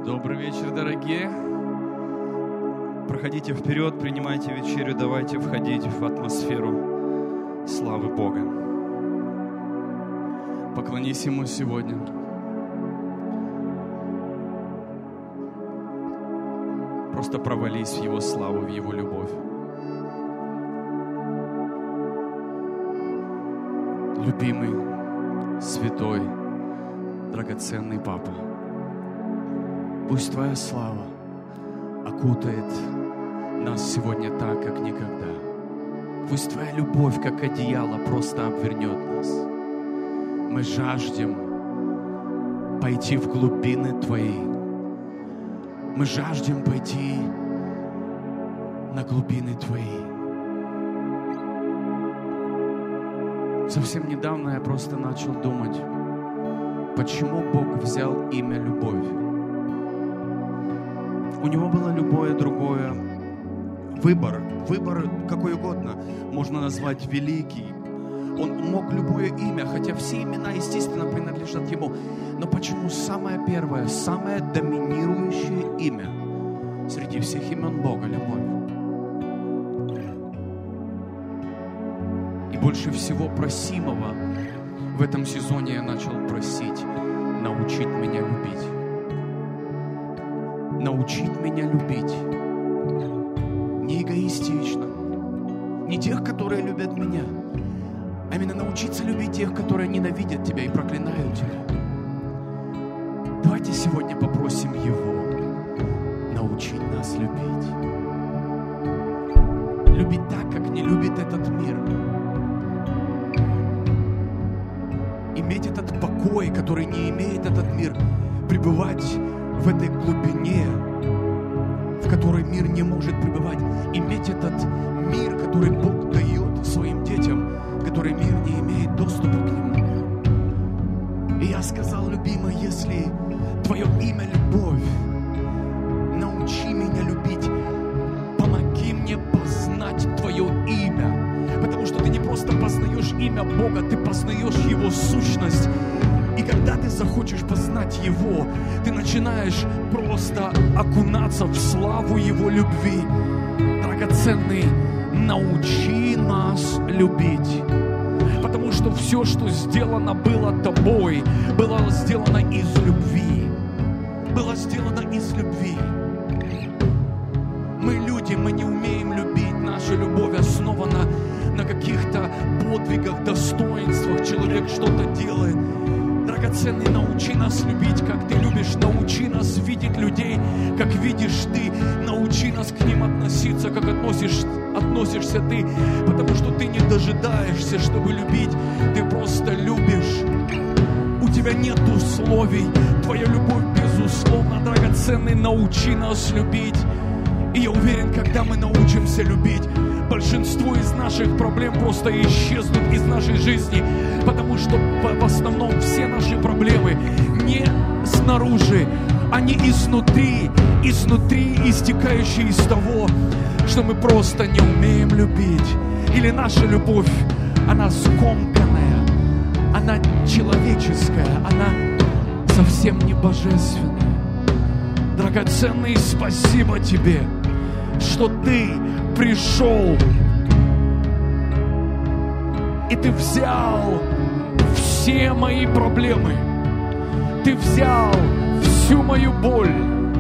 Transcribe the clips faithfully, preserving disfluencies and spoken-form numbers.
Добрый вечер, дорогие. Проходите вперед, принимайте вечерю, давайте входить в атмосферу славы Бога. Поклонись Ему сегодня. Просто провались в Его славу, в Его любовь. Любимый, святой, драгоценный Папа, пусть Твоя слава окутает нас сегодня так, как никогда. Пусть Твоя любовь, как одеяло, просто обвернет нас. Мы жаждем пойти в глубины Твои. Мы жаждем пойти на глубины Твои. Совсем недавно я просто начал думать, почему Бог взял имя «Любовь». У Него было любое другое. Выбор, выбор какой угодно, можно назвать великий. Он мог любое имя, хотя все имена, естественно, принадлежат Ему. Но почему самое первое, самое доминирующее имя среди всех имен Бога — любовь? И больше всего просимого в этом сезоне я начал просить: научить меня любить. Научить меня любить. Не эгоистично, не тех, которые любят меня, а именно научиться любить тех, которые ненавидят тебя и проклинают тебя. Давайте сегодня попросим Его научить нас любить. Любить так, как не любит этот мир. Иметь этот покой, который не имеет этот мир. Пребывать в этой глубине, в которой мир не может пребывать. Иметь этот мир, который Бог дает своим детям, который мир не имеет доступа к нему. И я сказал: любимый, если Твое имя — любовь, научи меня любить. Помоги мне познать Твое имя. Потому что ты не просто познаешь имя Бога, ты познаешь Его сущность. И когда ты захочешь познать Его, ты начинаешь просто окунаться в славу Его любви. Драгоценный, научи нас любить. Потому что все, что сделано было Тобой, было сделано из любви. Было сделано из любви. Мы люди, мы не умеем любить. Наша любовь основана на каких-то подвигах, достоинствах. Человек что-то делает. Драгоценный, научи нас любить, как Ты любишь. Научи нас видеть людей, как видишь Ты. Научи нас к ним относиться, как относишь, относишься Ты. Потому что Ты не дожидаешься, чтобы любить. Ты просто любишь. У Тебя нет условий. Твоя любовь безусловно. Драгоценный, научи нас любить. И я уверен, когда мы научимся любить, большинство из наших проблем просто исчезнут из нашей жизни, потому что в основном все наши проблемы не снаружи, они изнутри, изнутри истекающие из того, что мы просто не умеем любить. Или наша любовь, она скомканная, она человеческая, она совсем не божественная. Драгоценный, спасибо Тебе, что Ты пришел, и Ты взял все мои проблемы, Ты взял всю мою боль,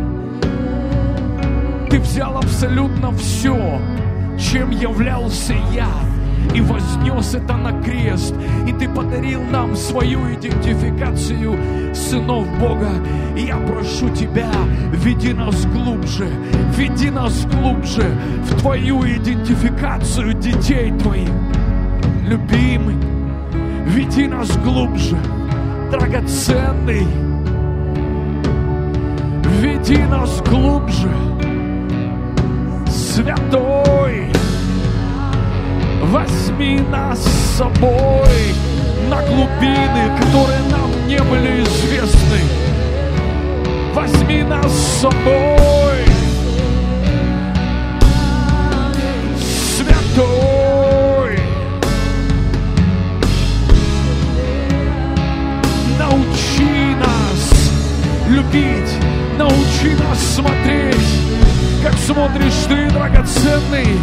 Ты взял абсолютно все, чем являлся я, и вознес это на крест. И Ты подарил нам свою идентификацию сынов Бога. И я прошу Тебя, веди нас глубже, веди нас глубже в Твою идентификацию детей Твоих. Любимый, веди нас глубже. Драгоценный, веди нас глубже. Святой, возьми нас с собой на глубины, которые нам не были известны. Возьми нас с собой, Святой. Научи нас любить Научи нас смотреть, как смотришь Ты, драгоценный.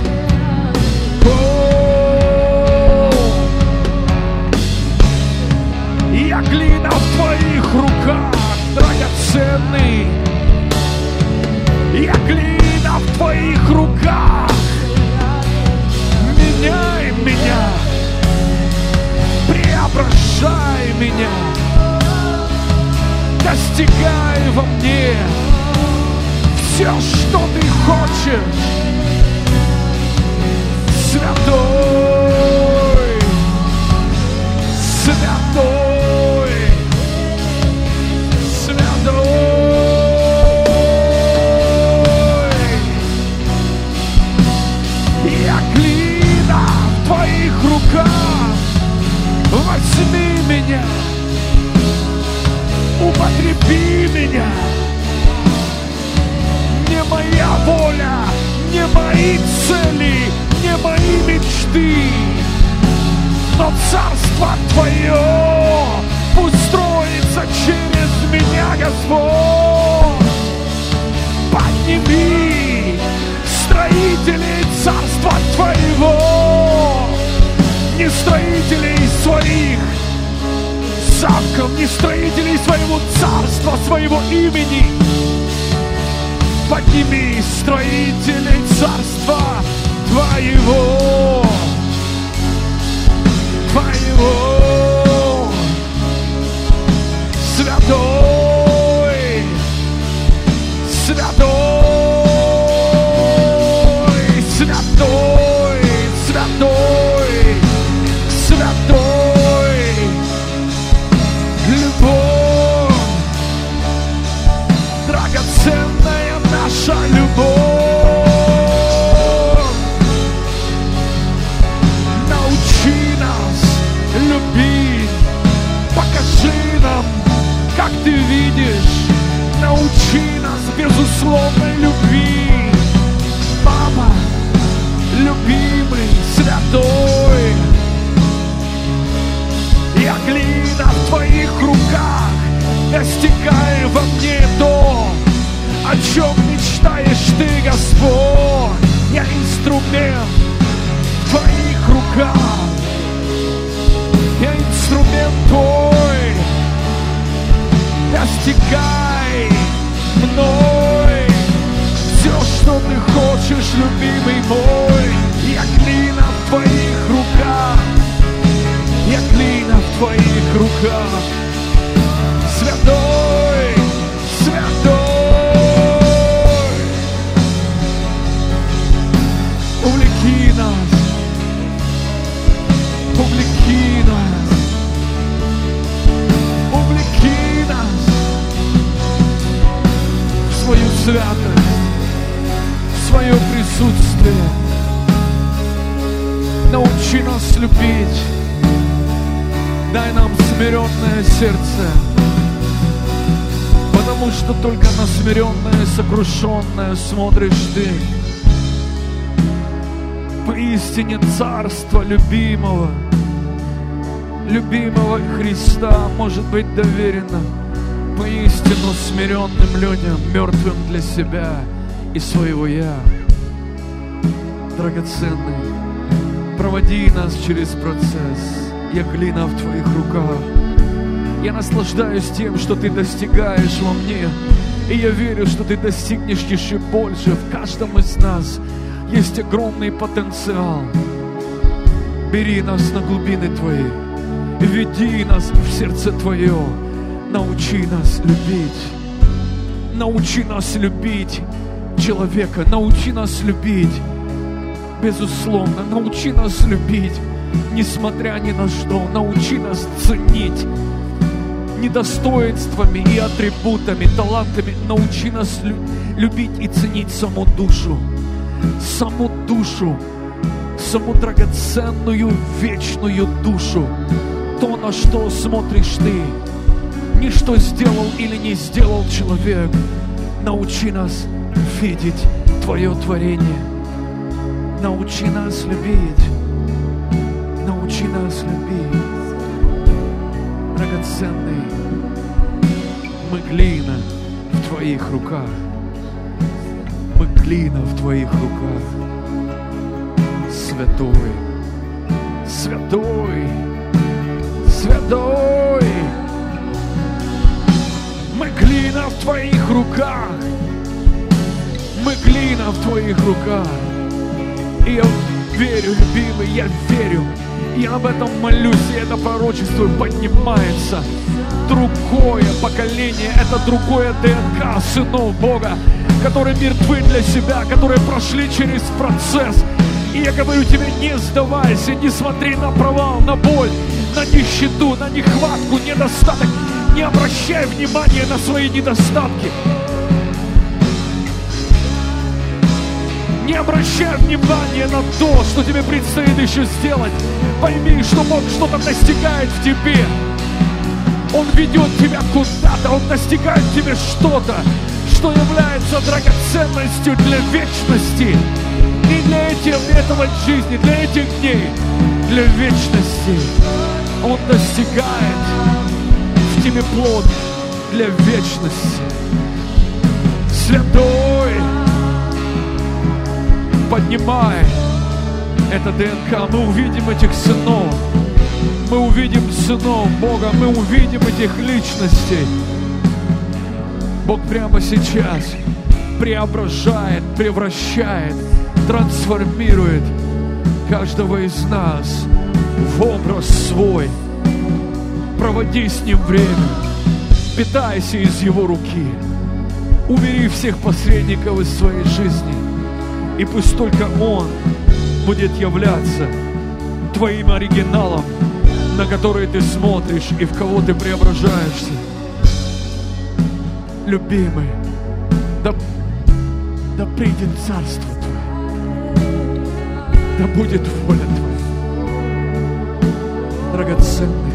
О, я глина в Твоих руках, драгоценный. Я глина в Твоих руках. Меняй меня, преображай меня, достигай во мне все, что Ты хочешь. Святой, святой, святой. Я глина в Твоих руках. Возьми меня, употреби меня. Не моя воля, не мои цели, не мои мечты, но царство Твое пусть строится через меня, Господь. Подними строителей царства Твоего, не строителей своих замков, не строителей своего царства, своего имени. Подними строителей царства Твоего, Твоего. Святой, святой, святой, святой, святой. Любовь, драгоценная наша любовь. Научи нас любить, покажи нам, как Ты видишь. Научи нас безусловной любви. Папа, любимый, святой. Я глина в Твоих руках, достигай во мне то, о чем мечтаешь Ты, Господь. Я инструмент в Твоих руках, я инструмент Твой. Достигай мной все, что Ты хочешь, любимый мой. Я глина в Твоих руках, я глина в Твоих руках. Святой, святой, увлеки нас, увлеки нас, увлеки нас в свою святость, в свое присутствие. Научи нас любить, дай нам смиренное сердце, потому что только на смиренное, сокрушенное смотришь Ты. Поистине царство любимого, любимого Христа может быть доверено поистину смиренным людям, мертвым для себя и своего «я». Драгоценный, проводи нас через процесс. Я глина в Твоих руках. Я наслаждаюсь тем, что Ты достигаешь во мне. И я верю, что Ты достигнешь еще больше. В каждом из нас есть огромный потенциал. Бери нас на глубины Твои. Веди нас в сердце Твое. Научи нас любить. Научи нас любить человека. Научи нас любить безусловно. Научи нас любить, несмотря ни на что. Научи нас ценить не достоинствами и атрибутами, талантами. Научи нас лю- любить и ценить саму душу. Саму душу. Саму драгоценную, вечную душу. То, на что смотришь Ты. Не что сделал или не сделал человек. Научи нас видеть Твое творение. Научи нас любить. Научи нас любить. Драгоценный, мы глина в Твоих руках. Мы глина в Твоих руках. Святой, святой, святой. Мы глина в Твоих руках. Мы глина в Твоих руках. И я верю, любимый, я верю. Я об этом молюсь, и это пророчество поднимается. Другое поколение, это другое ДНК сынов Бога, которые мертвы для себя, которые прошли через процесс. И я говорю тебе, не сдавайся, не смотри на провал, на боль, на нищету, на нехватку, недостаток. Не обращай внимания на свои недостатки. Не обращай внимания на то, что тебе предстоит еще сделать. Пойми, что Бог что-то достигает в тебе. Он ведет тебя куда-то, Он достигает в тебе что-то, что является драгоценностью для вечности. Не для этих, этого жизни, для этих дней, для вечности. Он достигает в тебе плод для вечности. Святой, поднимай это ДНК. Мы увидим этих сынов. Мы увидим сынов Бога. Мы увидим этих личностей. Бог прямо сейчас преображает, превращает, трансформирует каждого из нас в образ свой. Проводи с Ним время. Питайся из Его руки. Убери всех посредников из своей жизни. И пусть только Он будет являться твоим оригиналом, на который ты смотришь и в кого ты преображаешься. Любимый, да, да придет Царство Твое, да будет воля Твоя, драгоценный.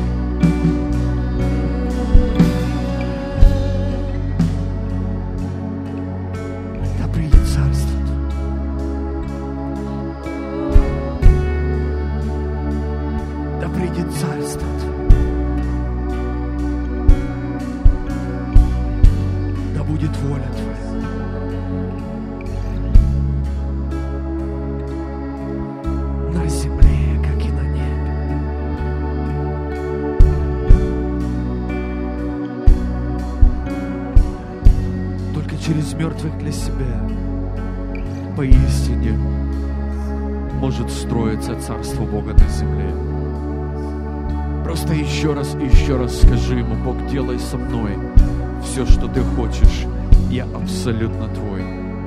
Через мертвых для себя поистине может строиться Царство Бога на земле. Просто еще раз и еще раз скажи Ему: Бог, делай со мной все, что Ты хочешь. Я абсолютно Твой.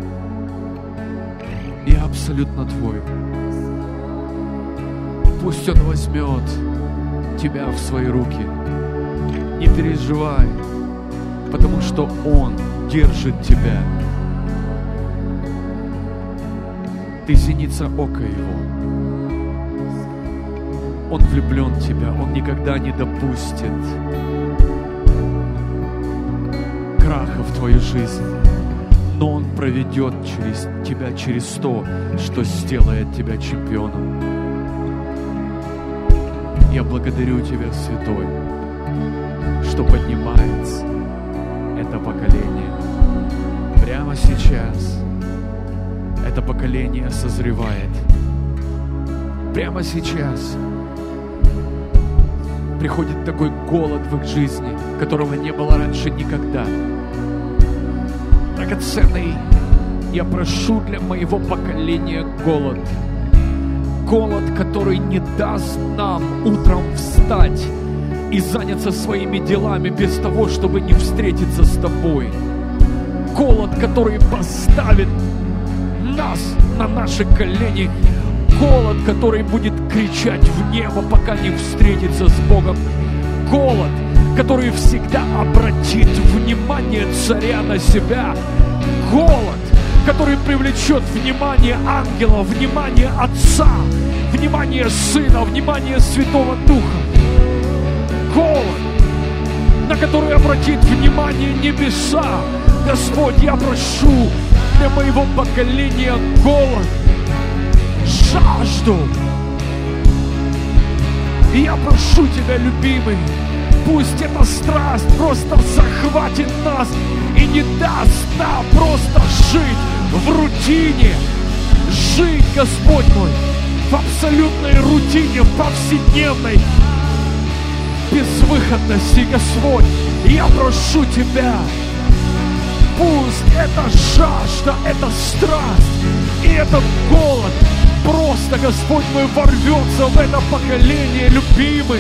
Я абсолютно Твой. Пусть Он возьмет тебя в свои руки. Не переживай, потому что Он держит тебя. Ты зеница ока Его. Он влюблен в тебя. Он никогда не допустит краха в твою жизнь. Но Он проведет через тебя через то, что сделает тебя чемпионом. Я благодарю Тебя, Святой, что поднимается это поколение. Прямо сейчас это поколение созревает. Прямо сейчас приходит такой голод в их жизни, которого не было раньше никогда. Драгоценный, я прошу для моего поколения голод. Голод, который не даст нам утром встать и заняться своими делами без того, чтобы не встретиться с Тобой. Голод, который поставит нас на наши колени. Голод, который будет кричать в небо, пока не встретится с Богом. Голод, который всегда обратит внимание царя на себя. Голод, который привлечет внимание ангела, внимание Отца, внимание Сына, внимание Святого Духа. Голод, на который обратит внимание небеса. Господь, я прошу для моего поколения голод, жажду. И я прошу Тебя, любимый, пусть эта страсть просто захватит нас и не даст нам просто жить в рутине, жить, Господь мой, в абсолютной рутине, в повседневной безвыходности, Господь. Я прошу Тебя, пусть эта жажда, эта страсть и этот голод просто, Господь мой, ворвется в это поколение, любимый.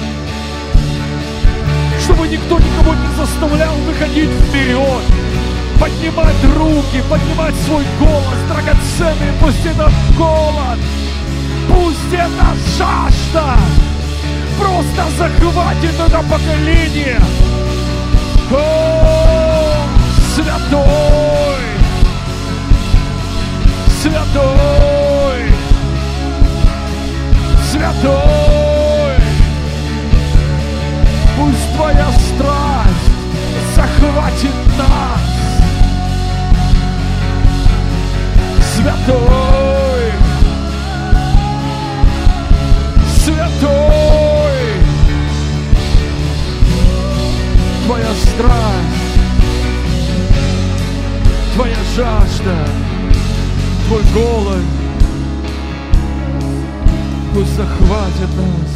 Чтобы никто никого не заставлял выходить вперед, поднимать руки, поднимать свой голос драгоценный. Пусть этот голод, пусть эта жажда просто захватит это поколение. О, святой, святой, святой, пусть Твоя страсть захватит нас. Святой, святой, Твоя страсть, Твоя жажда, Твой голод, пусть захватит нас.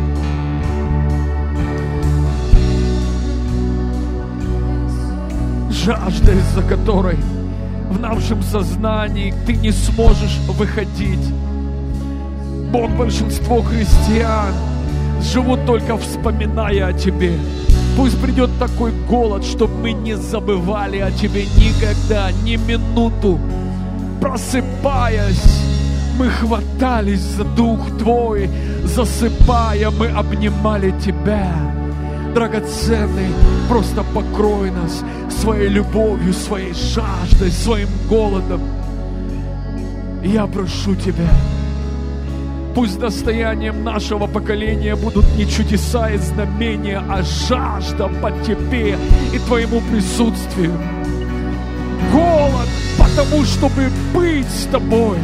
Жажда, из-за которой в нашем сознании ты не сможешь выходить. Бог, большинство христиан живут только вспоминая о Тебе. Пусть придет такой голод, чтобы мы не забывали о Тебе никогда, ни минуту. Просыпаясь, мы хватались за Дух Твой, засыпая, мы обнимали Тебя. Драгоценный, просто покрой нас своей любовью, своей жаждой, своим голодом. Я прошу Тебя, пусть достоянием нашего поколения будут не чудеса и знамения, а жажда по Тебе и Твоему присутствию. Голод, потому чтобы быть с Тобой.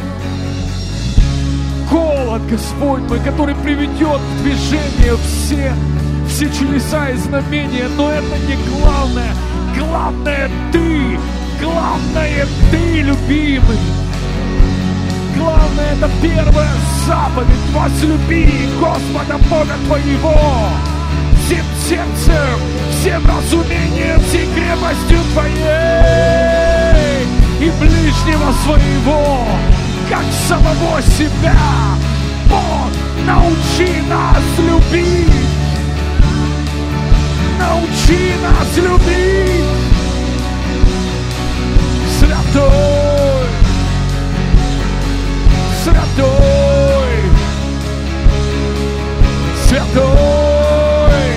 Голод, Господь мой, который приведет в движение все, все чудеса и знамения, но это не главное. Главное Ты, главное Ты, любимый. Главное, это первая заповедь: возлюби Господа Бога твоего всем сердцем, всем разумением, всей крепостью твоей и ближнего своего, как самого себя. Бог, научи нас любить, научи нас любить. Святой, святой, святой,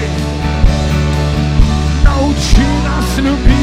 научи нас любить.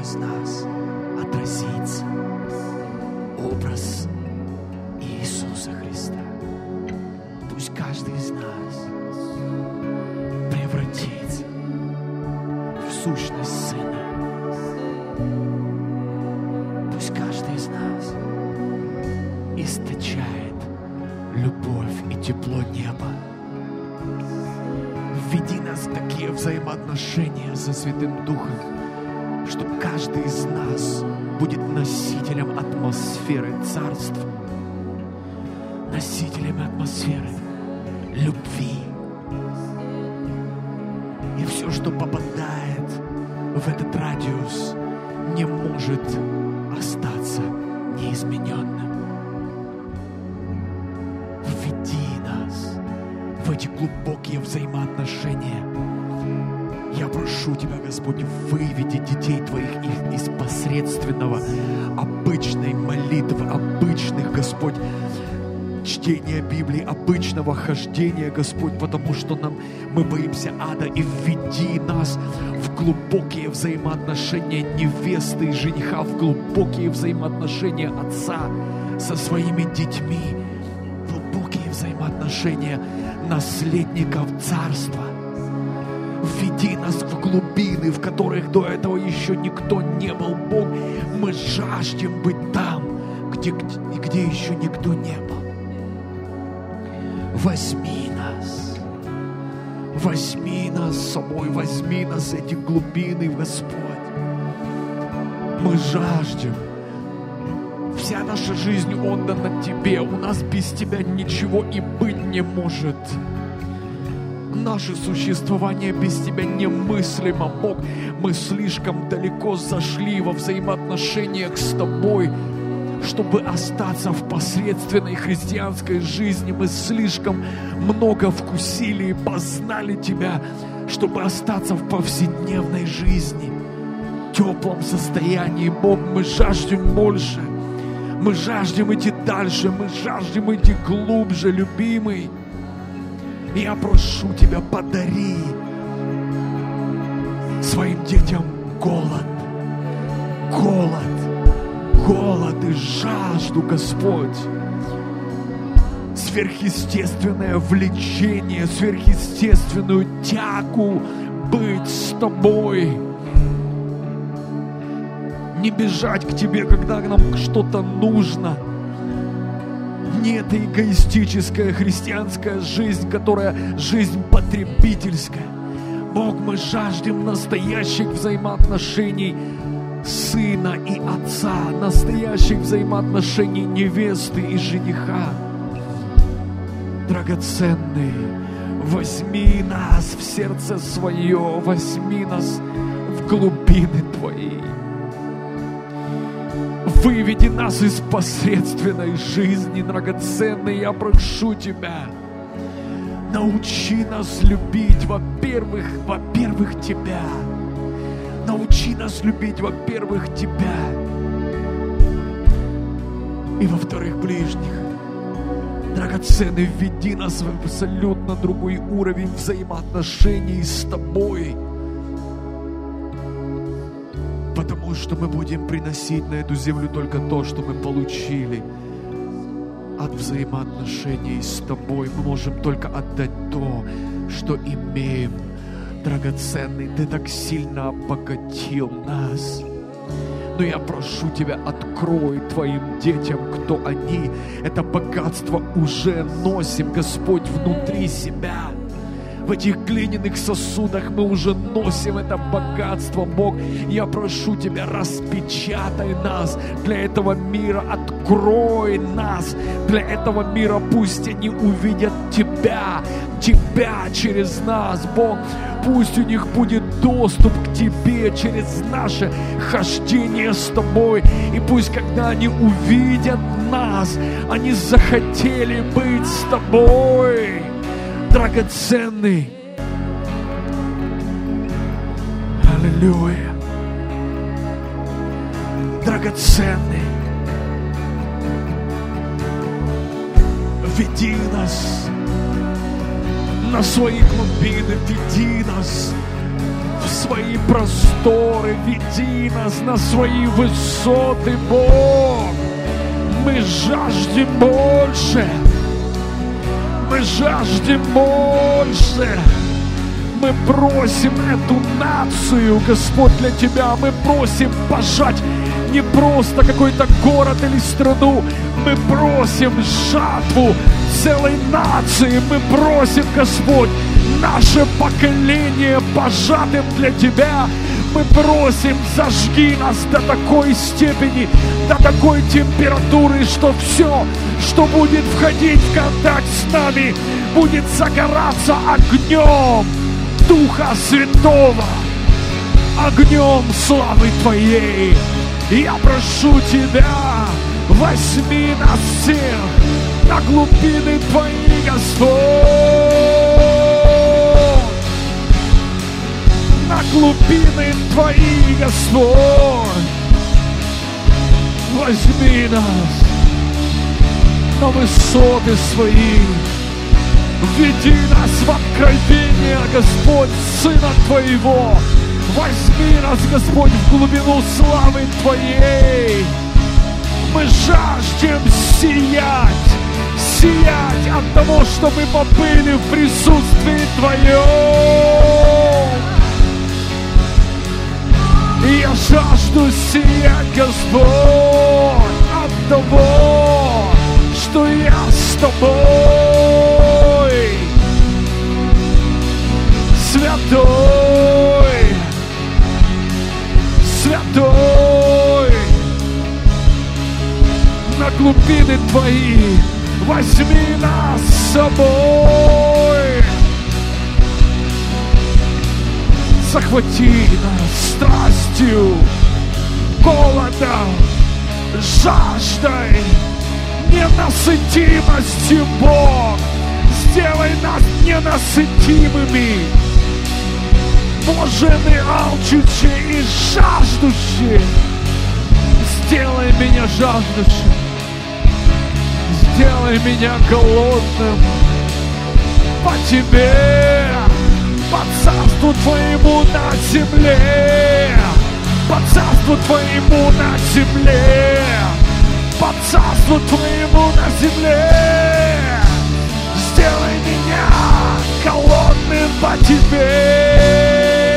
из нас отразится образ Иисуса Христа. Пусть каждый из нас превратится в сущность Сына. Пусть каждый из нас источает любовь и тепло неба. Введи нас в такие взаимоотношения со Святым Духом, чтобы каждый из нас будет носителем атмосферы Царства, носителем атмосферы любви. И все, что попадает в этот радиус, не может остаться неизмененным. Введи нас в эти глубокие взаимоотношения. Я прошу Тебя, Господь, выведи детей Твоих из посредственного, обычной молитвы, обычных, Господь, чтения Библии, обычного хождения, Господь, потому что нам, мы боимся ада, и введи нас в глубокие взаимоотношения невесты и жениха, в глубокие взаимоотношения отца со своими детьми, глубокие взаимоотношения наследников Царства. Введи нас в глубины, в которых до этого еще никто не был, Бог. Мы жаждем быть там, где, где, где еще никто не был. Возьми нас, возьми нас с собой, возьми нас эти глубины, Господь. Мы жаждем. Вся наша жизнь отдана Тебе. У нас без Тебя ничего и быть не может. Наше существование без Тебя немыслимо, Бог. Мы слишком далеко зашли во взаимоотношениях с Тобой, чтобы остаться в посредственной христианской жизни. Мы слишком много вкусили и познали Тебя, чтобы остаться в повседневной жизни, в теплом состоянии. Бог, мы жаждем больше. Мы жаждем идти дальше. Мы жаждем идти глубже, любимый. Я прошу Тебя, подари своим детям голод, голод, голод и жажду, Господь, сверхъестественное влечение, сверхъестественную тягу быть с Тобой, не бежать к Тебе, когда нам что-то нужно. Не эта эгоистическая христианская жизнь, которая жизнь потребительская. Бог, мы жаждем настоящих взаимоотношений сына и отца, настоящих взаимоотношений невесты и жениха. Драгоценный, возьми нас в сердце свое, возьми нас в глубины Твои. Выведи нас из посредственной жизни, драгоценный. Я прошу Тебя, научи нас любить, во-первых, во-первых, Тебя. Научи нас любить, во-первых, Тебя. И, во-вторых, ближних. Драгоценный, введи нас в абсолютно другой уровень взаимоотношений с Тобой. Потому что мы будем приносить на эту землю только то, что мы получили от взаимоотношений с Тобой. Мы можем только отдать то, что имеем. Драгоценный, Ты так сильно обогатил нас. Но я прошу Тебя, открой Твоим детям, кто они. Это богатство уже носим, Господь, внутри себя. В этих глиняных сосудах мы уже носим это богатство, Бог. Я прошу Тебя, распечатай нас для этого мира, открой нас для этого мира. Пусть они увидят Тебя, Тебя через нас, Бог. Пусть у них будет доступ к Тебе через наше хождение с Тобой. И пусть, когда они увидят нас, они захотели быть с Тобой. Драгоценный. Аллилуйя. Драгоценный. Веди нас на свои глубины, веди нас в свои просторы, веди нас на свои высоты, Бог. Мы жаждем больше, мы жаждем больше. Мы просим эту нацию, Господь, для Тебя. Мы просим пожать не просто какой-то город или страну. Мы просим жатву целой нации. Мы просим, Господь, наше поколение пожатым для Тебя. Мы просим, зажги нас до такой степени, до такой температуры, что все, что будет входить в контакт с нами, будет загораться огнем Духа Святого, огнем славы Твоей. Я прошу Тебя, возьми нас всех на глубины Твои, Господь, на глубины Твои, Господь. Возьми нас на высоты Свои. Введи нас в откровение, Господь, Сына Твоего. Возьми нас, Господь, в глубину славы Твоей. Мы жаждем сиять, сиять от того, что мы побыли в присутствии Твоем. И я жажду сиять, Господь, от того, что я с Тобой. Святой, Святой, на глубины Твои возьми нас с собой. Захвати нас страстью, голодом, жаждой, ненасытимостью, Бог. Сделай нас ненасытимыми, блаженные, алчущие и жаждущие. Сделай меня жаждущим, сделай меня голодным по Тебе, по царству Твоему на земле, по царству Твоему на земле, по царству Твоему на земле. Сделай меня голодным по Тебе.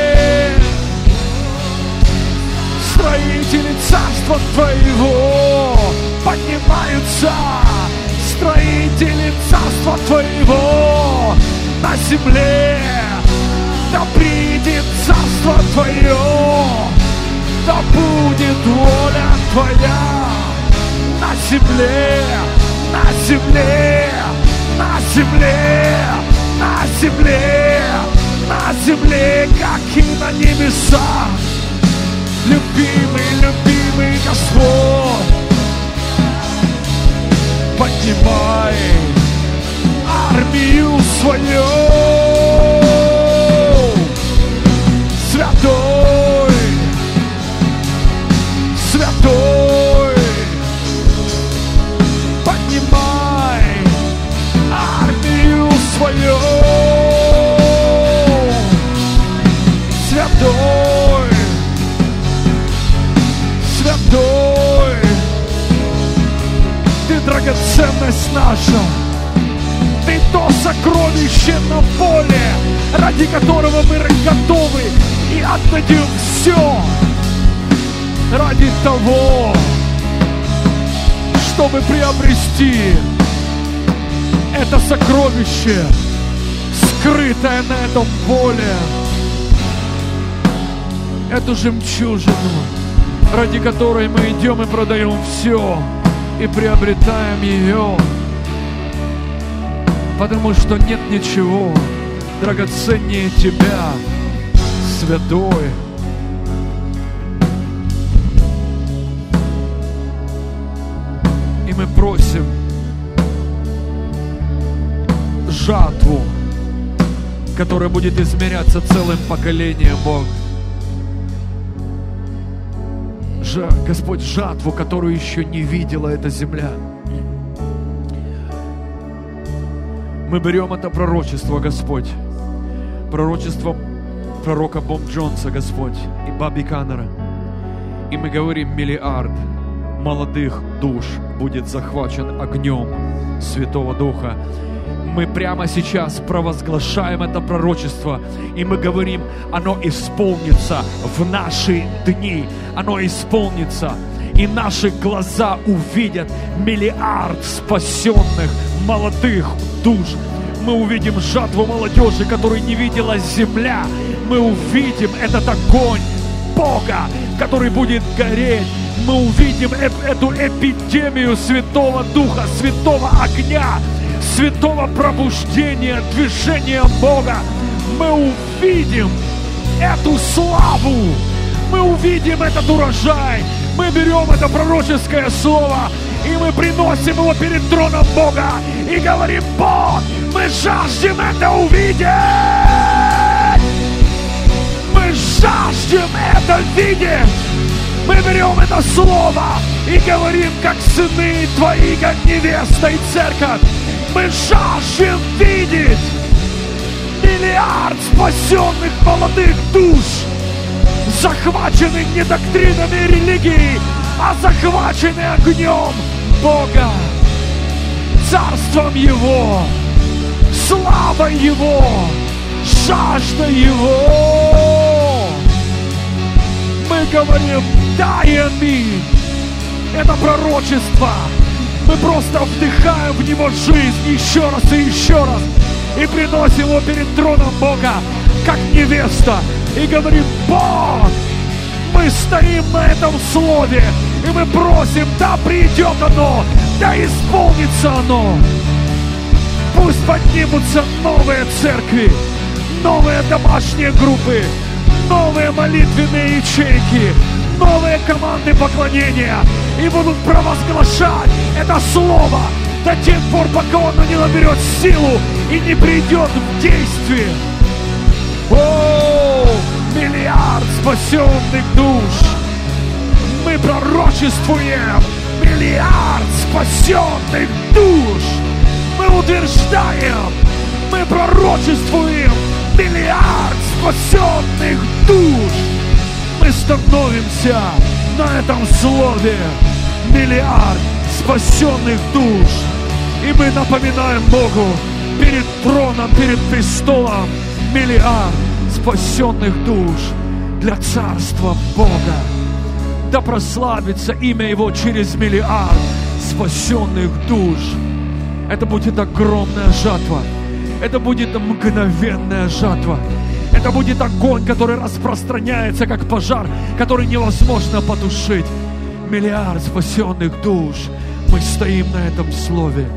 Строители царства Твоего поднимаются, строители царства Твоего на земле. Да придет царство Твое, да будет воля Твоя на земле, на земле, на земле, на земле, на земле, как и на небесах. Любимый, любимый Господь, поднимай армию свою. Святой, Святой, поднимай армию свою. Святой, Святой, Ты драгоценность наша, Ты то сокровище на поле, ради которого мы готовы и отдадим все ради того, чтобы приобрести это сокровище, скрытое на этом поле, эту жемчужину, ради которой мы идем и продаем все и приобретаем ее, потому что нет ничего драгоценнее Тебя, Святой. И мы просим жатву, которая будет измеряться целым поколением, Бог. Жа, Господь, жатву, которую еще не видела эта земля. Мы берем это пророчество, Господь, пророчество пророка Боб Джонса, Господь, и Баби Каннера. И мы говорим, миллиард молодых душ будет захвачен огнем Святого Духа. Мы прямо сейчас провозглашаем это пророчество, и мы говорим, оно исполнится в наши дни, оно исполнится, и наши глаза увидят миллиард спасенных молодых душ. Мы увидим жатву молодежи, которую не видела земля. Мы увидим этот огонь Бога, который будет гореть. Мы увидим эту эпидемию Святого Духа, Святого огня, Святого пробуждения, движения Бога. Мы увидим эту славу. Мы увидим этот урожай. Мы берем это пророческое слово, и мы приносим его перед троном Бога и говорим: Бог, мы жаждем это увидеть! Мы жаждем это видеть! Мы берем это слово и говорим, как сыны твои, как невеста и церковь. Мы жаждем видеть миллиард спасенных молодых душ, захваченных не доктринами религии, а захвачены огнем Бога, царством Его, славой Его, жаждой Его. Мы говорим: да и аминь. Это пророчество. Мы просто вдыхаем в него жизнь еще раз и еще раз, и приносим его перед троном Бога, как невеста, и говорим: Бог, мы стоим на этом слове, и мы просим, да придет оно, да исполнится оно. Пусть поднимутся новые церкви, новые домашние группы, новые молитвенные ячейки, новые команды поклонения, и будут провозглашать это слово до тех пор, пока оно не наберет силу и не придет в действие. О, миллиард спасенных душ! Мы пророчествуем миллиард спасенных душ! Мы утверждаем, мы пророчествуем миллиард спасенных душ! Мы становимся на этом слове миллиард спасенных душ. И мы напоминаем Богу перед троном, перед престолом, миллиард спасенных душ для Царства Бога. Да прославится имя Его через миллиард спасенных душ. Это будет огромная жатва. Это будет мгновенная жатва. Это будет огонь, который распространяется, как пожар, который невозможно потушить. Миллиард спасенных душ. Мы стоим на этом слове.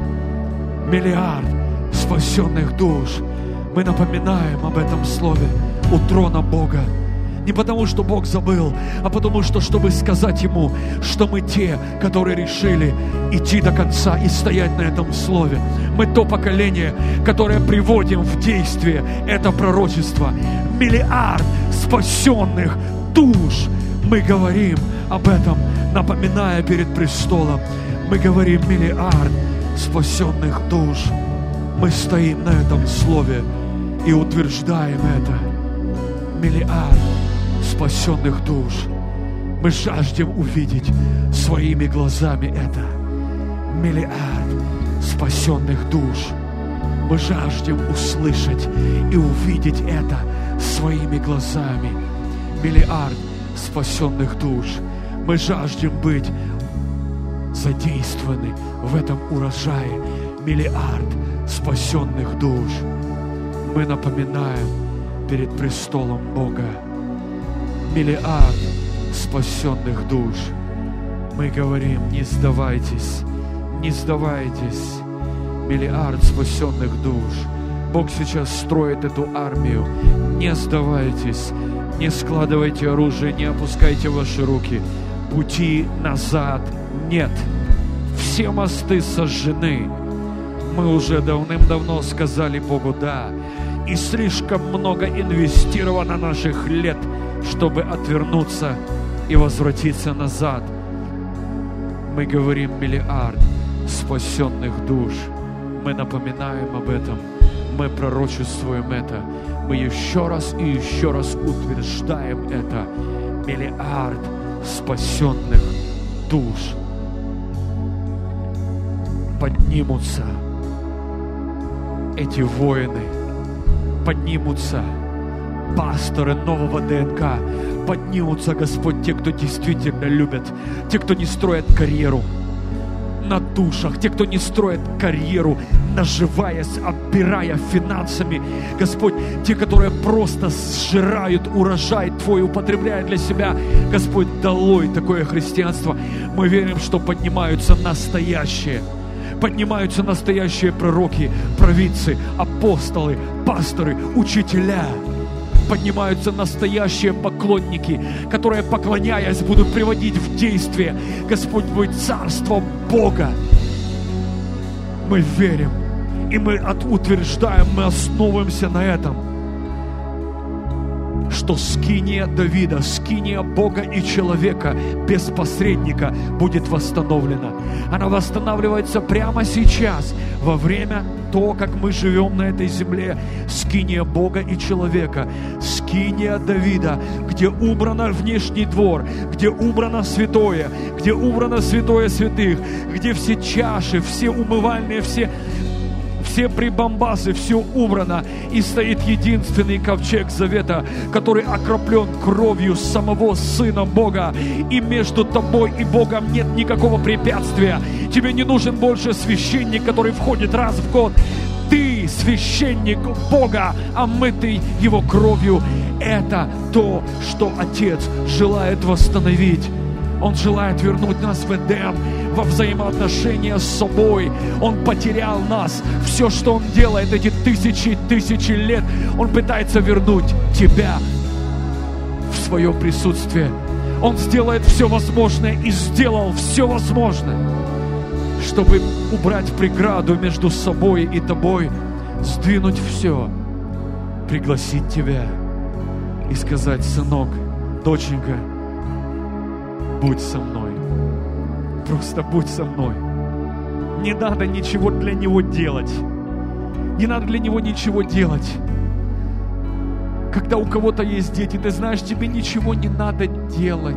Миллиард спасенных душ. Мы напоминаем об этом слове у трона Бога. Не потому, что Бог забыл, а потому, что, чтобы сказать Ему, что мы те, которые решили идти до конца и стоять на этом слове. Мы то поколение, которое приводим в действие это пророчество. Миллиард спасенных душ. Мы говорим об этом, напоминая перед престолом. Мы говорим: миллиард спасенных душ. Мы стоим на этом слове и утверждаем это. Миллиард спасенных душ. Мы жаждем увидеть своими глазами это. Миллиард спасенных душ. Мы жаждем услышать и увидеть это своими глазами. Миллиард спасенных душ. Мы жаждем быть задействованы в этом урожае. Миллиард спасенных душ. Мы напоминаем перед престолом Бога. Миллиард спасенных душ. Мы говорим: не сдавайтесь, не сдавайтесь. Миллиард спасенных душ. Бог сейчас строит эту армию. Не сдавайтесь, не складывайте оружие, не опускайте ваши руки. Пути назад нет. Все мосты сожжены. Мы уже давным-давно сказали Богу «да». И слишком много инвестировано наших лет, чтобы отвернуться и возвратиться назад. Мы говорим: миллиард спасенных душ. Мы напоминаем об этом. мы пророчествуем это. Мы еще раз и еще раз утверждаем это. Миллиард спасенных душ поднимутся. Эти воины поднимутся. Пасторы нового ДНК поднимутся, Господь, те, кто действительно любят, те, кто не строят карьеру на душах, те, кто не строит карьеру, наживаясь, оббирая финансами, Господь, те, которые просто сжирают урожай Твой, употребляя для себя, Господь, долой такое христианство. Мы верим, что поднимаются настоящие, поднимаются настоящие пророки, провидцы, апостолы, пасторы, учителя. Поднимаются настоящие поклонники, которые, поклоняясь, будут приводить в действие, Господь, Твое Царство Бога. Мы верим, и мы утверждаем, мы основываемся на этом, что скиния Давида, скиния Бога и человека без посредника будет восстановлена. Она восстанавливается прямо сейчас, во время того, как мы живем на этой земле. Скиния Бога и человека, скиния Давида, где убрано внешний двор, где убрано святое, где убрано святое святых, где все чаши, все умывальные, все все прибамбасы, все убрано, и стоит единственный ковчег завета, который окроплен кровью самого Сына Бога, и между тобой и Богом нет никакого препятствия. Тебе не нужен больше священник, который входит раз в год. Ты священник Бога, омытый Его кровью. Это то, что Отец желает восстановить. Он желает вернуть нас в Эдем, во взаимоотношения с собой. Он потерял нас. Все, что Он делает эти тысячи и тысячи лет, Он пытается вернуть тебя в свое присутствие. Он сделает все возможное и сделал все возможное, чтобы убрать преграду между собой и тобой, сдвинуть все, пригласить тебя и сказать: сынок, доченька, будь со мной. Просто будь со мной. Не надо ничего для Него делать. Не надо для Него ничего делать. Когда у кого-то есть дети, ты знаешь, тебе ничего не надо делать.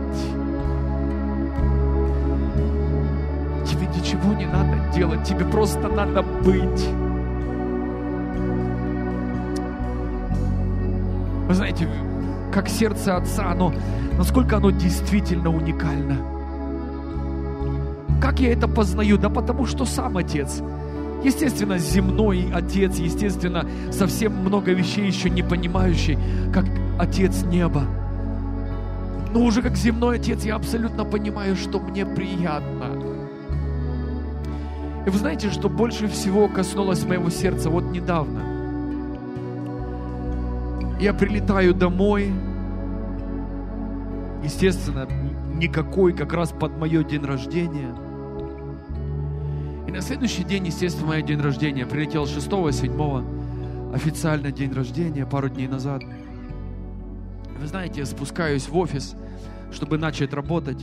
Тебе ничего не надо делать. Тебе просто надо быть. Вы знаете, как сердце Отца, оно, насколько оно действительно уникально. Как я это познаю? Да потому что сам Отец. Естественно, земной Отец, естественно, совсем много вещей еще не понимающий, как Отец неба. Но уже как земной Отец я абсолютно понимаю, что мне приятно. И вы знаете, что больше всего коснулось моего сердца вот недавно. Я прилетаю домой, естественно, никакой, как раз под мое день рождения. И на следующий день, естественно, мой день рождения. Прилетел шестого, седьмого, официально день рождения, пару дней назад. Вы знаете, я спускаюсь в офис, чтобы начать работать.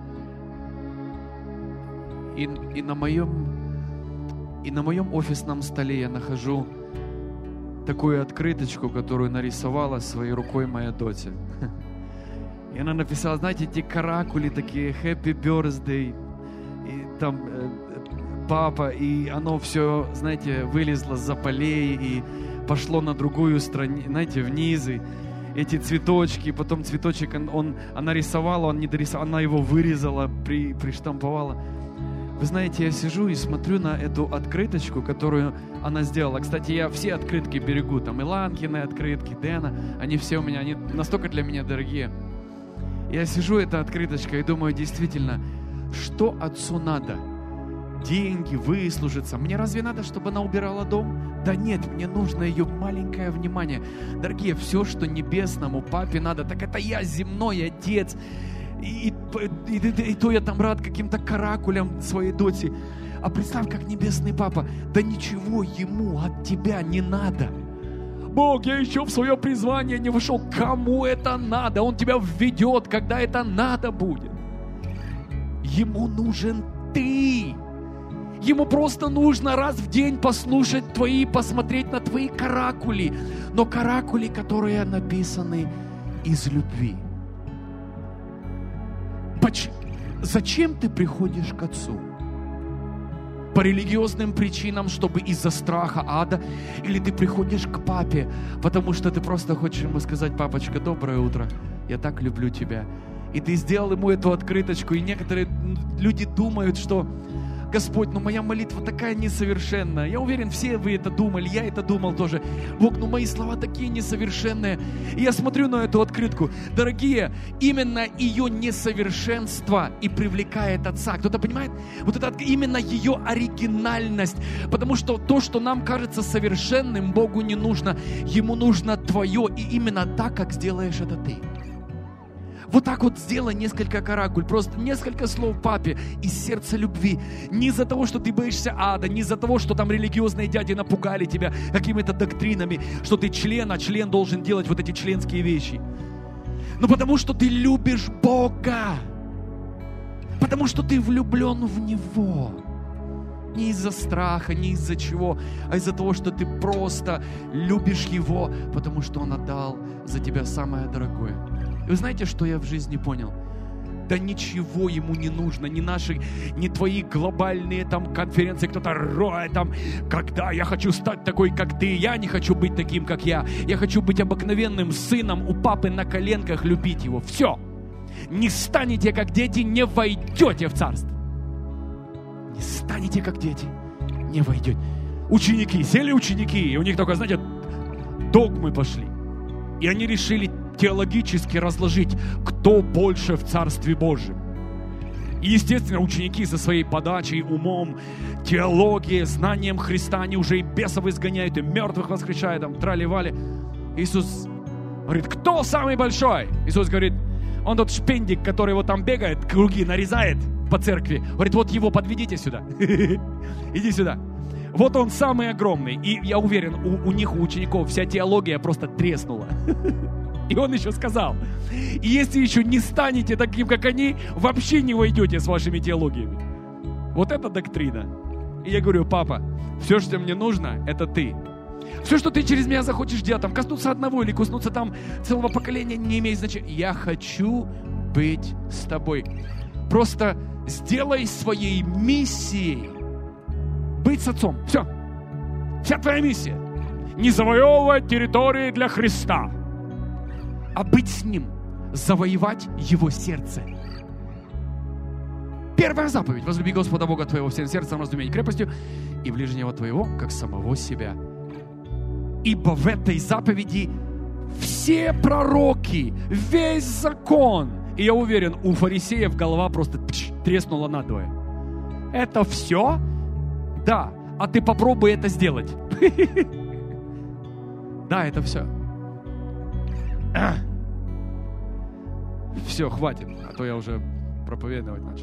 И, и, на моем, и на моем офисном столе я нахожу такую открыточку, которую нарисовала своей рукой моя дочь. И она написала, знаете, эти каракули такие, Happy Birthday, и там э, папа, и оно все, знаете, вылезло за полей и пошло на другую страницу, знаете, вниз, и эти цветочки, потом цветочек, он, он, она рисовала, он не дорисовал, она его вырезала, при, приштамповала. Вы знаете, я сижу и смотрю на эту открыточку, которую она сделала. Кстати, я все открытки берегу, там Иланкины открытки, Дэна, они все у меня, они настолько для меня дорогие. Я сижу, эта открыточка, и думаю, действительно, что отцу надо? Деньги, выслужиться. Мне разве надо, чтобы она убирала дом? Да нет, мне нужно ее маленькое внимание. Дорогие, все, что небесному папе надо, так это я, земной отец. И, и, и, и, и то я там рад каким-то каракулям своей дочери. А представь, как небесный папа, да ничего ему от тебя не надо. Бог, я еще в свое призвание не вышел. Кому это надо? Он тебя введет, когда это надо будет. Ему нужен ты. Ему просто нужно раз в день послушать твои, посмотреть на твои каракули. Но каракули, которые написаны из любви. Зачем ты приходишь к Отцу? По религиозным причинам, чтобы из-за страха ада? Или ты приходишь к папе, потому что ты просто хочешь ему сказать: папочка, доброе утро, я так люблю тебя. И ты сделал ему эту открыточку, и некоторые люди думают, что: Господь, ну моя молитва такая несовершенная. Я уверен, все вы это думали, я это думал тоже. Бог, ну мои слова такие несовершенные. И я смотрю на эту открытку. Дорогие, именно ее несовершенство и привлекает Отца. Кто-то понимает? Вот это именно ее оригинальность. Потому что то, что нам кажется совершенным, Богу не нужно. Ему нужно твое. И именно так, как сделаешь это ты. Вот так вот сделай несколько каракуль, просто несколько слов папе из сердца любви. Не из-за того, что ты боишься ада, не из-за того, что там религиозные дяди напугали тебя какими-то доктринами, что ты член, а член должен делать вот эти членские вещи. Но потому что ты любишь Бога. Потому что ты влюблен в Него. Не из-за страха, не из-за чего, а из-за того, что ты просто любишь Его, потому что Он отдал за тебя самое дорогое. И вы знаете, что я в жизни понял? Да ничего ему не нужно, ни наши, ни твои глобальные там конференции, кто-то роет там, когда я хочу стать такой, как ты, я не хочу быть таким, как я, я хочу быть обыкновенным сыном у папы на коленках, любить его. Все. Не станете, как дети, не войдете в царство. Не станете, как дети, не войдете. Ученики, сели ученики, и у них только, знаете, догмы пошли. И они решили теологически разложить, кто больше в Царстве Божьем. И, естественно, ученики со своей подачей, умом, теологией, знанием Христа, они уже и бесов изгоняют, и мертвых воскрешают, там, трали-вали. Иисус говорит: кто самый большой? Иисус говорит: он тот шпендик, который вот там бегает, круги нарезает по церкви. Говорит: вот его подведите сюда. Иди сюда. Вот он самый огромный. И я уверен, у, у них, у учеников, вся теология просто треснула. И он еще сказал: и если еще не станете таким, как они, вообще не войдете с вашими теологиями. Вот это доктрина. И я говорю: папа, все, что мне нужно, это ты. Все, что ты через меня захочешь делать, там, коснуться одного или коснуться там целого поколения, не имеет значения. Я хочу быть с тобой. Просто сделай своей миссией быть с Отцом. Все. Вся твоя миссия. Не завоевывать территории для Христа, а быть с Ним, завоевать Его сердце. Первая заповедь: возлюби Господа Бога твоего всем сердцем, разумением и крепостью, и ближнего твоего, как самого себя. Ибо в этой заповеди все пророки, весь закон. И я уверен, у фарисеев голова просто тш, треснула надвое. Это все? Да. А ты попробуй это сделать. Да, это все. Все, хватит, а то я уже проповедовать начал.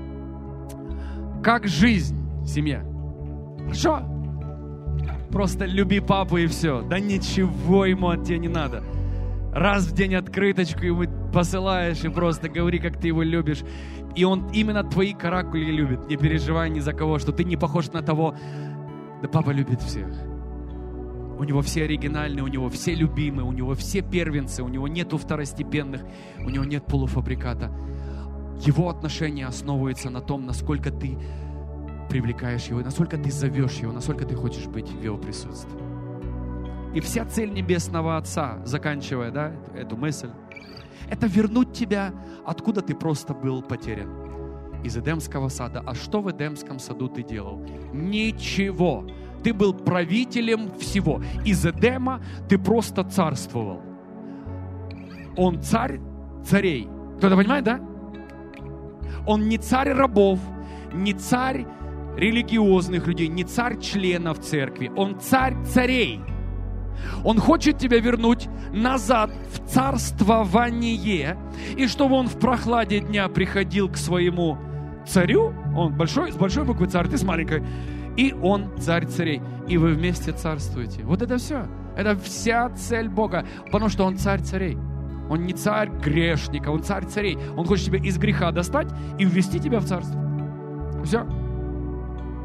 Как жизнь, семья? Хорошо? Просто люби папу и все. Да ничего ему от тебя не надо. Раз в день открыточку ему посылаешь и просто говори, как ты его любишь. И он именно твои каракули любит. Не переживай ни за кого, что ты не похож на того. Да папа любит всех. У него все оригинальные, у него все любимые, у него все первенцы, у него нету второстепенных, у него нет полуфабриката. Его отношения основываются на том, насколько ты привлекаешь его, насколько ты зовешь его, насколько ты хочешь быть в его присутствии. И вся цель Небесного Отца, заканчивая, да, эту мысль, это вернуть тебя, откуда ты просто был потерян. Из Эдемского сада. А что в Эдемском саду ты делал? Ничего. Ты был правителем всего. Из Эдема ты просто царствовал. Он царь царей. Кто-то понимает, да? Он не царь рабов, не царь религиозных людей, не царь членов церкви. Он царь царей. Он хочет тебя вернуть назад в царствование, и чтобы он в прохладе дня приходил к своему царю. Он большой, с большой буквы царь, ты с маленькой. И он царь царей. И вы вместе царствуете. Вот это все. Это вся цель Бога. Потому что он царь царей. Он не царь грешника, он царь царей. Он хочет тебя из греха достать и ввести тебя в царство. Все.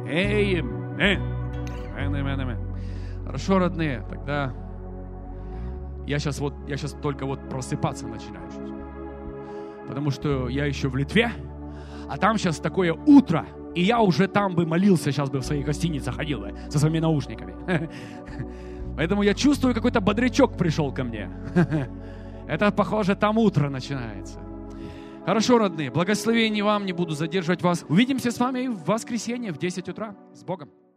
Amen. Amen, amen, amen. Хорошо, родные, тогда я сейчас вот, я сейчас только вот просыпаться начинаю. Потому что я еще в Литве, а там сейчас такое утро, и я уже там бы молился, сейчас бы в своей гостинице ходил бы со своими наушниками. Поэтому я чувствую, какой-то бодрячок пришел ко мне. Это, похоже, там утро начинается. Хорошо, родные, благословений вам, не буду задерживать вас. Увидимся с вами в воскресенье в десять утра. С Богом!